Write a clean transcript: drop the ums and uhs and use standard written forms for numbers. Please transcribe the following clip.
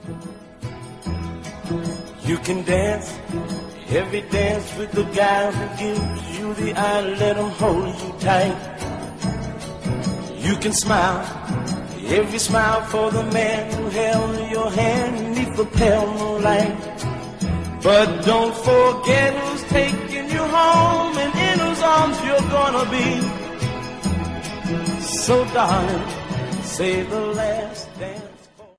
You can dance, every dance with the guy who gives you the eye, let him hold you tight. You can smile, every smile for the man who held your hand neath the pale moonlight. But don't forget who's taking you home and in whose arms you're gonna be. So darling, say the last dance.